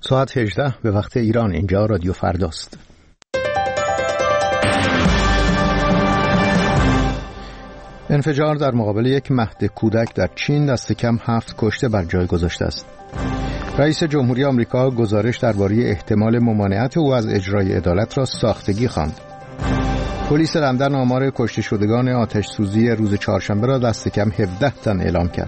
ساعت 18 به وقت ایران. اینجا رادیو فرداست. انفجار در مقابل یک مهد کودک در چین دست کم 7 کشته بر جای گذاشته است. رئیس جمهوری آمریکا گزارش درباره احتمال ممانعت او از اجرای عدالت را ساختگی خواند. پلیس لندن آمار کشته شدگان آتش سوزی روز چهارشنبه را دست کم 17 تن اعلام کرد.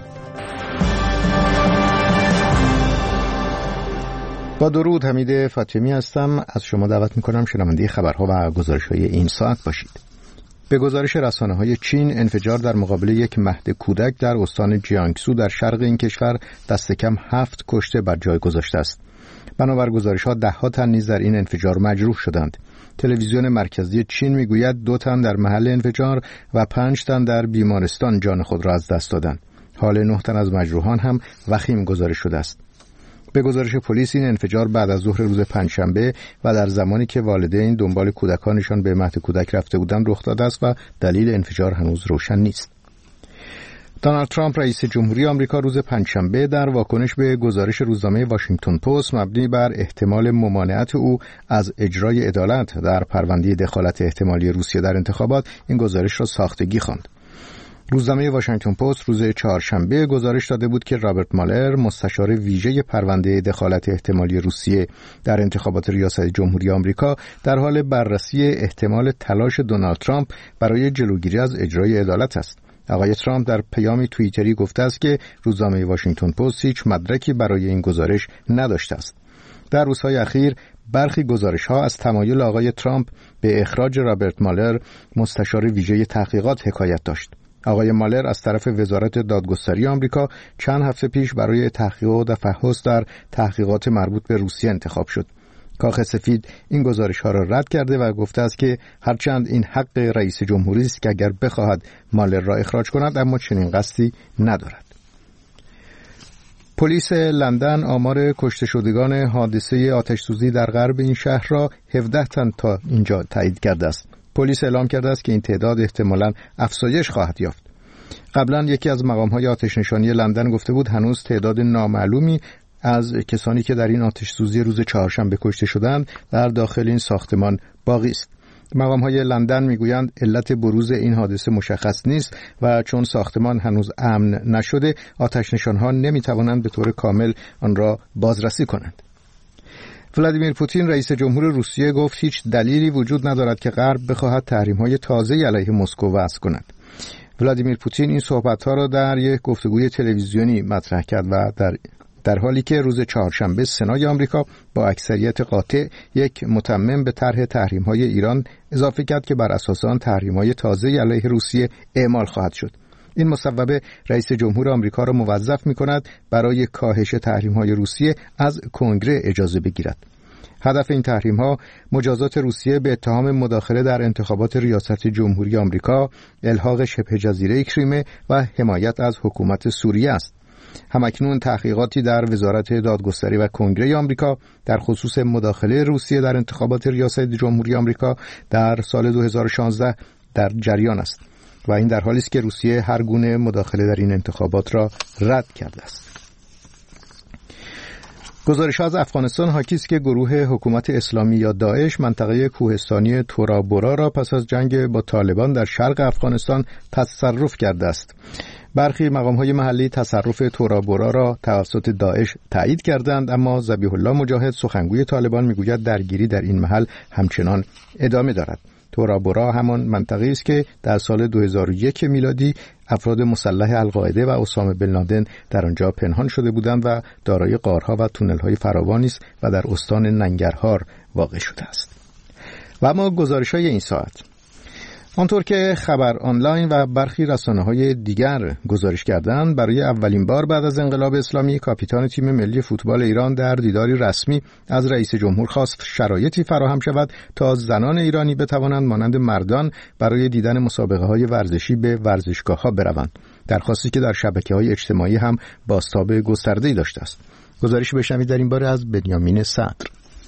با درود، حمید فاطمی هستم. از شما دعوت می‌کنم شنونده خبرها و گزارش‌های این ساعت باشید. به گزارش رسانه‌های چین، انفجار در مقابل یک مهد کودک در استان جیانگسو در شرق این کشور دست کم 7 کشته بر جای گذاشته است. بنابر گزارش‌ها 10 تن نیز در این انفجار مجروح شدند. تلویزیون مرکزی چین میگوید 2 تن در محل انفجار و 5 تن در بیمارستان جان خود را از دست دادند. حال 9 تن از مجروحان هم وخیم گزارش شده است. به گزارش پلیس این انفجار بعد از ظهر روز پنجشنبه و در زمانی که والدین دنبال کودکانشان به مهد کودک رفته بودند رخ داده است و دلیل انفجار هنوز روشن نیست. دونالد ترامپ رئیس جمهوری آمریکا روز پنجشنبه در واکنش به گزارش روزنامه واشنگتن پست مبنی بر احتمال ممانعت او از اجرای عدالت در پرونده دخالت احتمالی روسیه در انتخابات این گزارش را ساختگی خواند. روزنامه واشنگتن پست روز چهارشنبه گزارش داده بود که رابرت مالر، مستشار ویژه پرونده دخالت احتمالی روسیه در انتخابات ریاست جمهوری آمریکا، در حال بررسی احتمال تلاش دونالد ترامپ برای جلوگیری از اجرای عدالت است. آقای ترامپ در پیامی توییتری گفته است که روزنامه واشنگتن پست هیچ مدرکی برای این گزارش نداشته است. در روزهای اخیر برخی گزارش‌ها از تمایل آقای ترامپ به اخراج رابرت مالر، مستشار ویژه تحقیقات، حکایت داشت. آقای مالر از طرف وزارت دادگستری آمریکا چند هفته پیش برای تحقیق و تفحص در تحقیقات مربوط به روسیه انتخاب شد. کاخ سفید این گزارش‌ها را رد کرده و گفته است که هرچند این حق رئیس جمهوری است که اگر بخواهد مالر را اخراج کند، اما چنین قصدی ندارد. پلیس لندن آمار کشته شدگان حادثه آتش‌سوزی در غرب این شهر را 17 تن تا اینجا تایید کرده است. پلیس اعلام کرده است که این تعداد احتمالاً افزایش خواهد یافت. قبلا یکی از مقام‌های آتش‌نشانی لندن گفته بود هنوز تعداد نامعلومی از کسانی که در این آتش‌سوزی روز چهارشنبه کشته شدند در داخل این ساختمان باقی است. مقام‌های لندن میگویند علت بروز این حادثه مشخص نیست و چون ساختمان هنوز امن نشده، آتش‌نشان‌ها نمی‌توانند به طور کامل آن را بازرسی کنند. ولادیمیر پوتین رئیس جمهور روسیه گفت هیچ دلیلی وجود ندارد که غرب بخواهد تحریم‌های تازه‌ای علیه مسکو وضع کند. ولادیمیر پوتین این صحبت‌ها را در یک گفتگوی تلویزیونی مطرح کرد و در حالی که روز چهارشنبه سنای آمریکا با اکثریت قاطع یک متمم به طرح تحریم‌های ایران اضافه کرد که بر اساس آن تحریم‌های تازه‌ای علیه روسیه اعمال خواهد شد. این مصوبه رئیس جمهور آمریکا را موظف می‌کند برای کاهش تحریم‌های روسیه از کنگره اجازه بگیرد. هدف این تحریم‌ها مجازات روسیه به اتهام مداخله در انتخابات ریاست جمهوری آمریکا، الحاق شبه جزیره کریمه و حمایت از حکومت سوریه است. همکنون تحقیقاتی در وزارت دادگستری و کنگره آمریکا در خصوص مداخله روسیه در انتخابات ریاست جمهوری آمریکا در سال 2016 در جریان است و این در حالی است که روسیه هر گونه مداخله در این انتخابات را رد کرده است. گزارش‌ها از افغانستان حاکی است که گروه حکومت اسلامی یا داعش منطقه کوهستانی تورا بورا را پس از جنگ با طالبان در شرق افغانستان تصرف کرده است. برخی مقام‌های محلی تصرف تورا بورا را توسط داعش تایید کردند، اما ذبیح الله مجاهد سخنگوی طالبان میگوید درگیری در این محل همچنان ادامه دارد. تورا بورا همان منطقه‌ای است که در سال 2001 میلادی افراد مسلح القاعده و اسامه بن لادن در آنجا پنهان شده بودند و دارای غارها و تونل‌های فراوانی است و در استان ننگرهار واقع شده است. و اما گزارش‌های این ساعت. آنطور که خبر آنلاین و برخی رسانه‌های دیگر گزارش کردند، برای اولین بار بعد از انقلاب اسلامی کاپیتان تیم ملی فوتبال ایران در دیداری رسمی از رئیس جمهور خواست شرایطی فراهم شود تا زنان ایرانی بتوانند مانند مردان برای دیدن مسابقه‌های ورزشی به ورزشگاه‌ها بروند. درخواستی که در شبکه‌های اجتماعی هم بازتاب گسترده‌ای داشته است. گزارشی بشنوید در این باره از بنیامین صدر.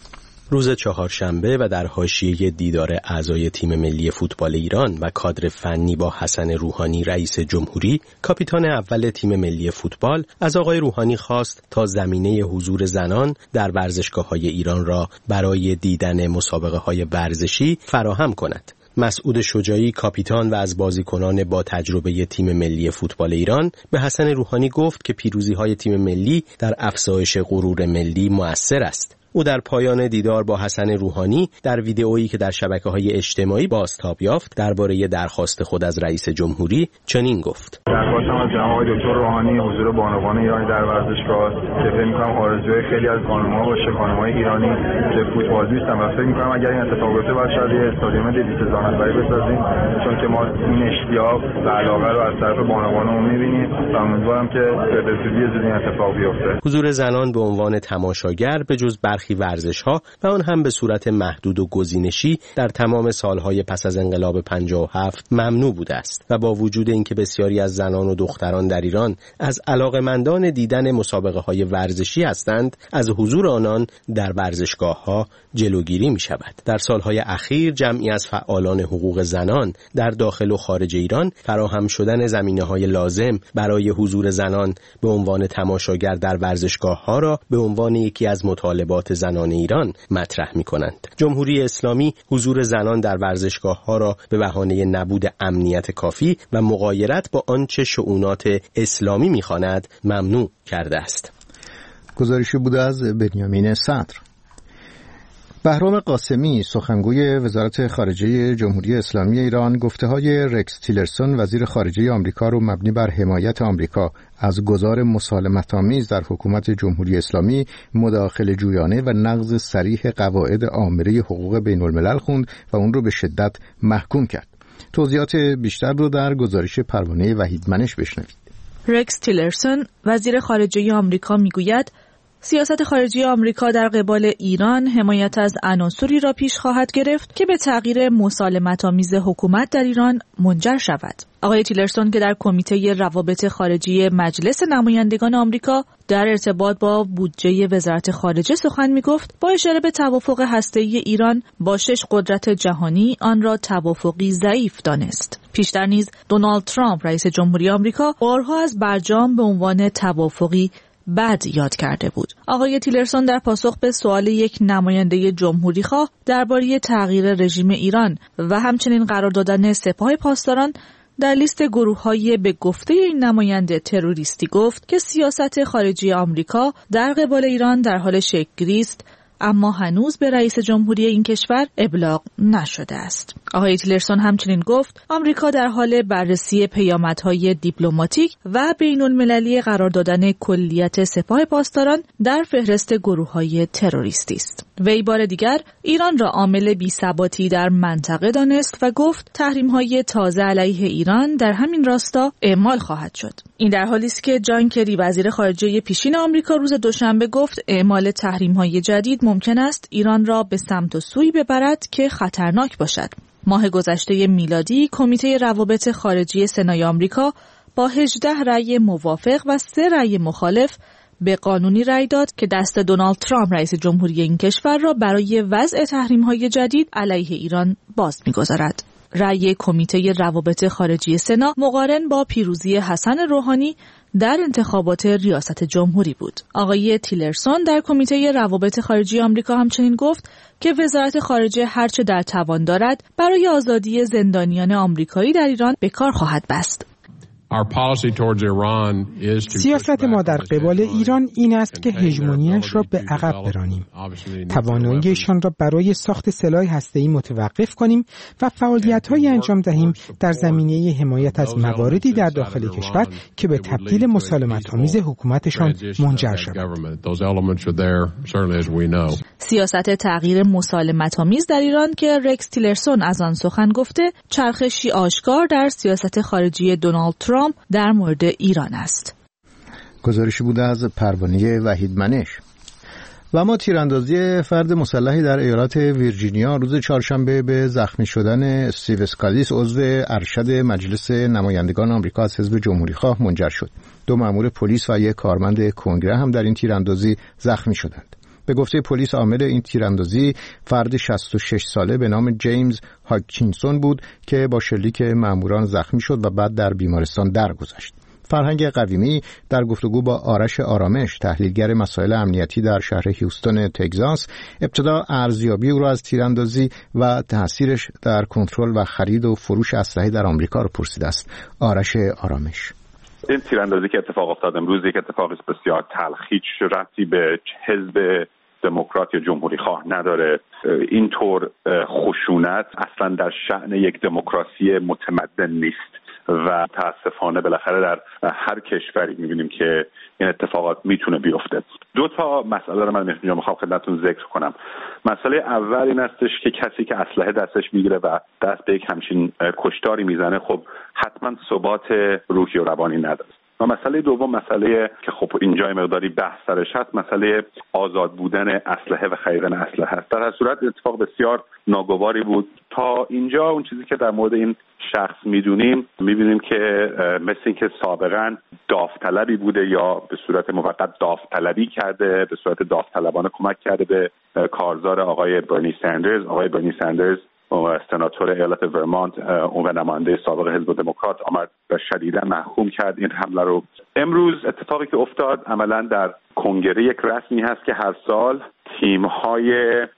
روز چهارشنبه و در حاشیه دیدار اعضای تیم ملی فوتبال ایران و کادر فنی با حسن روحانی رئیس جمهوری، کاپیتان اول تیم ملی فوتبال از آقای روحانی خواست تا زمینه حضور زنان در ورزشگاه‌های ایران را برای دیدن مسابقه‌های ورزشی فراهم کند. مسعود شجاعی، کاپیتان و از بازیکنان با تجربه تیم ملی فوتبال ایران، به حسن روحانی گفت که پیروزی‌های تیم ملی در افزایش غرور ملی مؤثر است. او در پایان دیدار با حسن روحانی در ویدئویی که در شبکه‌های اجتماعی بازتاب یافت درباره درخواست خود از رئیس جمهوری چنین گفت: درخواستم از جناب آقای دکتر روحانی حضور بانوان ایرانی در ورزشگاه که فکر می‌کنم آرزوی خیلی از خانم‌ها باشه، خانم‌های ایرانی که فوتبالیستن و فکر می‌کنم اگر این اتفاق بیفته باید شاید یه استادیوم 200,000 نفری بسازیم، چون که ما این اشتیاق و علاقه رو از طرف بانوانمون می‌بینیم و امیدوارم که به زودی این اتفاق بیفته. حضور زنان به عنوان تماشاگر به جز برخی ورزش‌ها و آن هم به صورت محدود و گزینشی در تمام سالهای پس از انقلاب 57 ممنوع بوده است و با وجود اینکه بسیاری از زنان و دختران در ایران از علاقه‌مندان دیدن مسابقه‌های ورزشی هستند، از حضور آنان در ورزشگاه‌ها جلوگیری می‌شود. در سالهای اخیر جمعی از فعالان حقوق زنان در داخل و خارج ایران فراهم شدن زمینه‌های لازم برای حضور زنان به عنوان تماشاگر در ورزشگاه‌ها را به عنوان یکی از مطالبات زنان ایران مطرح می‌کنند. جمهوری اسلامی حضور زنان در ورزشگاه‌ها را به بهانه نبود امنیت کافی و مغایرت با آنچه شؤونات اسلامی می‌خواند ممنوع کرده است. گزارشی بوده از بنیامین صدر. بهرام قاسمی، سخنگوی وزارت خارجه جمهوری اسلامی ایران، گفته‌های رکس تیلرسون وزیر خارجه آمریکا رو مبنی بر حمایت آمریکا از گذار مسالمت‌آمیز در حکومت جمهوری اسلامی مداخله جویانه و نقض صریح قواعد آمره حقوق بین‌الملل خوند و اون رو به شدت محکوم کرد. توضیحات بیشتر رو در گزارش پروانه وحیدمنش بشنوید. رکس تیلرسون وزیر خارجه آمریکا میگوید سیاست خارجی آمریکا در قبال ایران حمایت از عناصری را پیش خواهد گرفت که به تغییر مسالمت‌آمیز حکومت در ایران منجر شود. آقای تیلرسون که در کمیته روابط خارجی مجلس نمایندگان آمریکا در ارتباط با بودجه وزارت خارجه سخن می‌گفت، با اشاره به توافق هسته‌ای ایران با 6 قدرت جهانی آن را توافقی ضعیف دانست. پیشتر نیز دونالد ترامپ رئیس جمهوری آمریکا بارها از برجام به عنوان توافقی بد یاد کرده بود. آقای تیلرسون در پاسخ به سوال یک نماینده جمهوری خواه درباره تغییر رژیم ایران و همچنین قرار دادن سپاه پاسداران در لیست گروه‌های به گفته این نماینده تروریستی گفت که سیاست خارجی آمریکا در قبال ایران در حال شکل‌گیری است، اما هنوز به رئیس جمهوری این کشور ابلاغ نشده است. آقای تیلرسون همچنین گفت آمریکا در حال بررسی پیامدهای دیپلماتیک و بین‌المللی قرار دادن کلیت سپاه پاسداران در فهرست گروه‌های تروریستی است. وی بار دیگر ایران را عامل بی‌ثباتی در منطقه دانست و گفت تحریم‌های تازه علیه ایران در همین راستا اعمال خواهد شد. این در حالی است که جان کری وزیر خارجه پیشین آمریکا روز دوشنبه گفت اعمال تحریم‌های جدید ممکن است ایران را به سمت و سوی ببرد که خطرناک باشد. ماه گذشته میلادی کمیته روابط خارجی سنای آمریکا با 18 رأی موافق و 3 رأی مخالف به قانونی رأی داد که دست دونالد ترامپ رئیس جمهوری این کشور را برای وضع تحریم‌های جدید علیه ایران باز می‌گذارد. رأی کمیته روابط خارجی سنا مقارن با پیروزی حسن روحانی در انتخابات ریاست جمهوری بود. آقای تیلرسون در کمیته روابط خارجی آمریکا همچنین گفت که وزارت خارجه هرچه در توان دارد برای آزادی زندانیان آمریکایی در ایران به کار خواهد بست. سیاست ما در قبال ایران این است که هژمونی‌اش را به عقب برانیم، تواناییشان را برای ساخت سلاح هسته‌ای متوقف کنیم و فعالیت‌هایی انجام دهیم در زمینه حمایت از مواردی در داخل کشور که به تبدیل مسالمت‌آمیز حکومتشان منجر شود. سیاست تغییر مسالمت‌آمیز در ایران که رکس تیلرسون از آن سخن گفته، چرخشی آشکار در سیاست خارجی دونالد ترامپ در مورد ایران است. گزارشی بوده از پروانه وحیدمنش. و اما تیراندازی فرد مسلحی در ایالات ویرجینیا روز چهارشنبه به زخمی شدن استیو اسکالیس عضو ارشد مجلس نمایندگان آمریکا از حزب جمهوری‌خواه منجر شد. 2 مأمور پلیس و 1 کارمند کنگره هم در این تیراندازی زخمی شدند. به گفته پلیس عامل این تیراندازی فرد 66 ساله به نام جیمز هاکینسون بود که با شلیک ماموران زخمی شد و بعد در بیمارستان درگذشت. فرهنگ قویمی در گفتگو با آرش آرامش، تحلیلگر مسائل امنیتی در شهر هیوستون تگزاس، ابتدا ارزیابی او را از تیراندازی و تاثیرش در کنترل و خرید و فروش اسلحه در آمریکا را پرسیده است. آرش آرامش: این تیراندازی که اتفاق افتاد امروز یک اتفاق بسیار تلخ، هیچ ربطی به حزب دموکرات یا جمهوری خواه نداره. اینطور خشونت اصلا در شأن یک دموکراسی متمدن نیست و متاسفانه بالاخره در هر کشوری می‌بینیم که این اتفاقات میتونه بیفته. دو تا مسئله رو من میخوام خدمتتون ذکر کنم. مسئله اول این هستش که کسی که اسلحه دستش میگیره و دست به یک همچین کشتاری میزنه، خب حتما ثبات روحی و روانی نداره. و مسئله دوم، مسئله که خب اینجا مقداری بحث سرش هست، مسئله آزاد بودن اسلحه و خریدن اسلحه است. در هر صورت اتفاق بسیار ناگواری بود. تا اینجا اون چیزی که در مورد این شخص میبینیم که مثل این که سابقا داوطلبی بوده یا به صورت موقت داوطلبی کرده، به صورت داوطلبانه کمک کرده به کارزار آقای برنی ساندرز. آقای برنی ساندرز سناتور ایالت ورمانت، اون و نماینده سابق حزب دموکرات، آمد و شدیدا محکوم کرد این حمله رو. امروز اتفاقی که افتاد عملا در کنگره یک رسمی هست که هر سال تیم‌های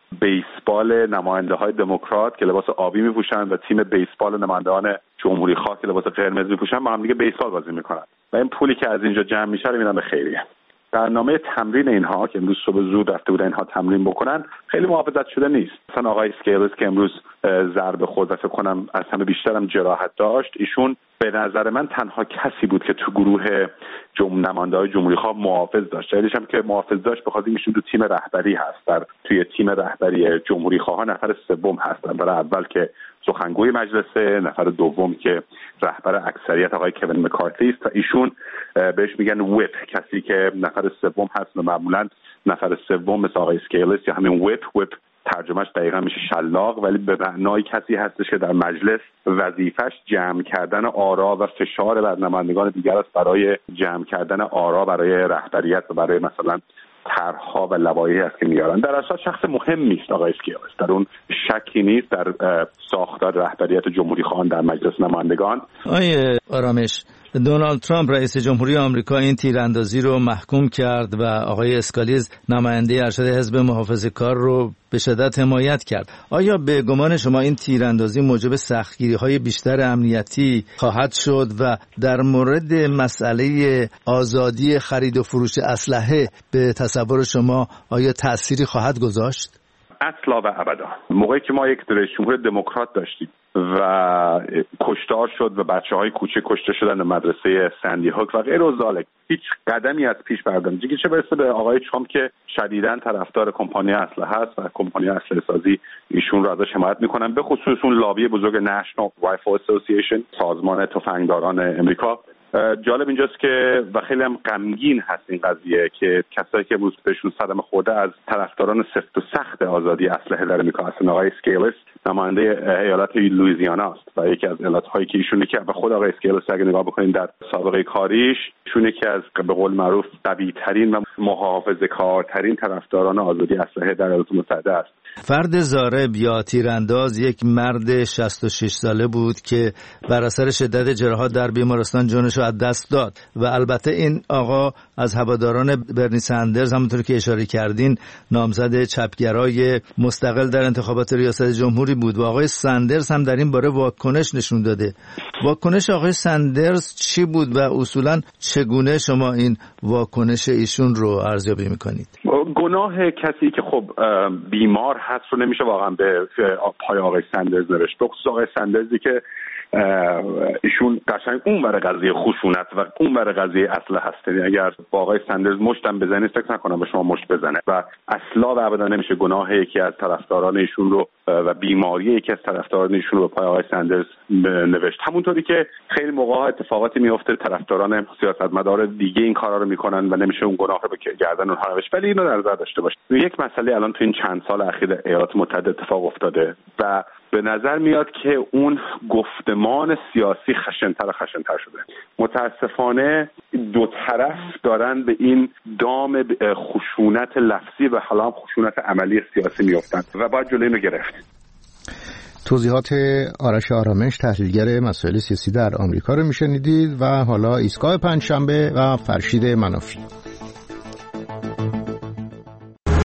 بیسبال نماینده‌های دموکرات که لباس آبی می‌پوشند و تیم بیسبال نمایندگان جمهوری خواه که لباس قرمز می‌پوشند با هم دیگه بیسبال بازی می‌کنند و این پولی که از اینجا جمع میشه رو میدن به خیریه. برنامه تمرین اینها که امروز صبح زود رفته بودن اینها تمرین بکنن خیلی محافظت شده نیست. مثلا آقای اسکیلز که امروز ضربه خورد و فکر کنم از همه بیشتر هم جراحت داشت، ایشون به نظر من تنها کسی بود که تو گروه نماینده‌های جمهوری خواه محافظ داشت. دلیلش هم که محافظ داشت به خاطر اینکه تو تیم رهبری هست، توی تیم رهبری جمهوری خواه نفر سوم هستن. نفر اول که سخنگوی مجلسه، نفر دوم که رهبر اکثریت آقای کوین مکارتی است و ایشون بهش میگن ویپ، کسی که نفر سوم هست و معمولا نفر سوم مثل آقای اسکیلز یا همین ویپ ترجمهش دقیقا میشه شلاق، ولی به معنای کسی هستش که در مجلس وظیفش جمع کردن آرا و فشار بر نمایندگان دیگر است برای جمع کردن آرا برای رهبریت و برای مثلا طرح‌ها و لوایحی است که میارن. در اصل شخص مهمی است آقای اسکیلز، در اون شکی نیست در ساختار رهبریت جمهوری خواهان در مجلس نمایندگان. آقای آرامش، دونالد ترامپ رئیس جمهوری آمریکا این تیراندازی رو محکوم کرد و آقای اسکالیز نماینده ارشد حزب محافظه‌کار رو به شدت حمایت کرد. آیا به گمان شما این تیراندازی موجب سختگیری‌های بیشتر امنیتی خواهد شد و در مورد مسئله آزادی خرید و فروش اسلحه به تصور شما آیا تأثیری خواهد گذاشت؟ اصلا و ابدا. موقعی که ما یک رئیس جمهور دموکرات داشتیم و کشتار شد و بچه‌های کوچک کشته شدن در مدرسه سندی هوک و غیر و ذالک، هیچ قدمی از پیش بردن دیگه، چه برسه به آقای ترامپ که شدیداً طرفدار کمپانی اسلحه است و کمپانی اسلحه سازی ایشون را ازش حمایت میکنن، به خصوص اون لابی بزرگ نشنال رایفل اسوسییشن، سازمان تفنگداران امریکا. جالب اینجاست که و خیلی هم غمگین هست این قضیه که کسایی که امروز بهشون صدمه خورده از طرفداران سفت و سخت آزادی اسلحه در امریکا هستن. آقای اسکیلز نماینده ایالت لوئیزیانا است و یکی از ایالت‌هایی که ایشون که به خود آقای اسکیلز اگه نگاه بکنید در سابقه کاریش، ایشون یکی از به قول معروف قوی‌ترین و محافظه‌کارترین طرفداران آزادی اسلحه در ایالات متحده است. فرد ضارب یا تیرانداز یک مرد 66 ساله بود که بر اثر شدت جراحات در بیمارستان جانش را از دست داد و البته این آقا از هواداران برنی ساندرز، همونطور که اشاره کردین، نامزد چپگرای مستقل در انتخابات ریاست جمهوری بود و آقای ساندرز هم در این باره واکنش نشون داده. واکنش آقای ساندرز چی بود و اصولا چگونه شما این واکنش ایشون رو ارزیابی میکنید؟ گناه کسی که خب بیمار هست رو نمیشه واقعا به پای آقای ساندرز نوشت، بخصوص آقای ساندرزی که ایشون قشنگ اون ور قضیه خشونت و اون ور قضیه اسلحه هست. اگر با آقای ساندرز مشتم بزنید فکر نکنم به شما مشت بزنه و اصلا و ابدا نمیشه گناه یکی از طرفداران ایشون رو و بیماری یکی از طرفداران ایشون رو به پای آقای ساندرز نوشت. همونطوری که خیلی موقع اتفاقاتی میفته طرفداران سیاستمدار دیگه این کارا رو میکنن و نمیشه اون گناه رو به گردن اونها نوشت، ولی اینو در نظر داشته باشید. یک مسئله الان تو این چند سال اخیر ایالات متحده اتفاق افتاده و به نظر میاد که اون گفتمان سیاسی خشن‌تر شده. متاسفانه دو طرف دارن به این دام خشونت لفظی و حالا خشونت عملی سیاسی میافتند و باید جلوی اینو گرفت. توضیحات آرش آرامش، تحلیلگر مسائل سیاسی در آمریکا رو میشنیدید و حالا ایستگاه پنجشنبه و فرشید منافی.